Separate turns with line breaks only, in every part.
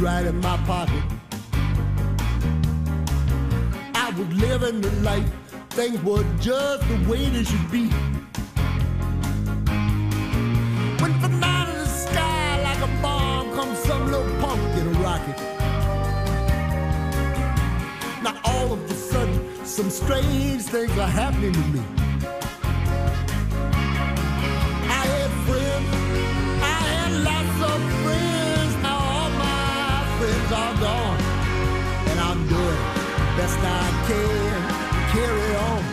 right in my pocket. I was living the life, things were just the way they should be. When from out of the sky like a bomb comes some little punk in a rocket. Now all of a sudden some strange things are happening to me. I had friends, I had lots of friends. Now all my friends are gone, and I'm doing the best I can to carry on.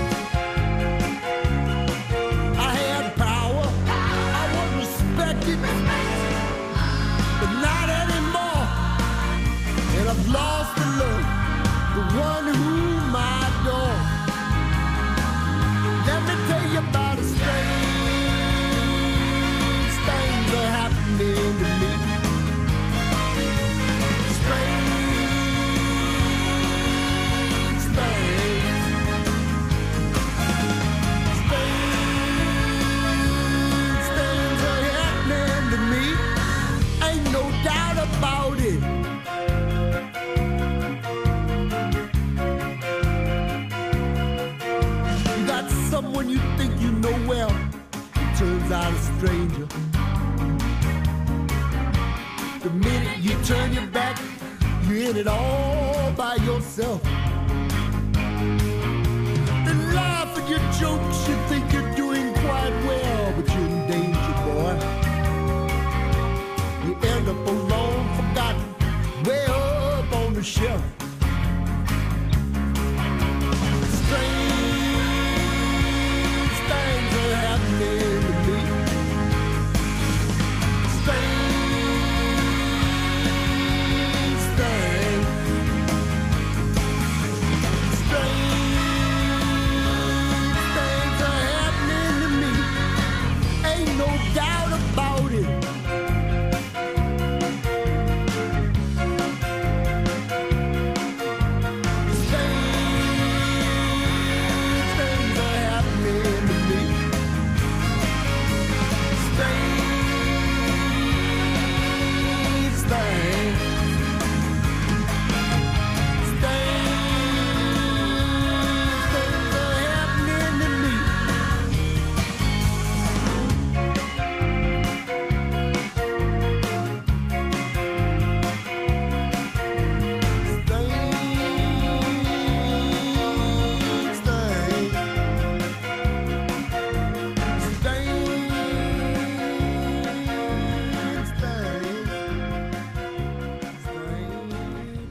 I had power, I was respected, but not anymore. And I've lost the love, the one whom I adore. Let me tell you about a strange things that happening to me. Strange things. Strange things are happening to me. Ain't no doubt about it. You got someone you think you know well, turns out a stranger. The minute you turn your back, you're in it all by yourself. They laugh at your jokes, you think you're doing quite well, but you're in danger, boy. You end up alone, forgotten, way up on the shelf. Strange things are happening to me. Strange things. Strange things are happening to me. Ain't no doubt about it. Strange things are happening to me. Strange things. Strange things are happening to me. Strange things. Strange things.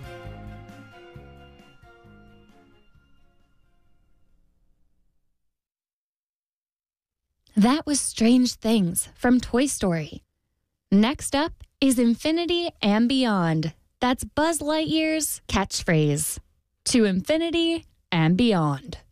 That was Strange Things from Toy Story. Next up is Infinity and Beyond. That's Buzz Lightyear's catchphrase. To infinity and beyond.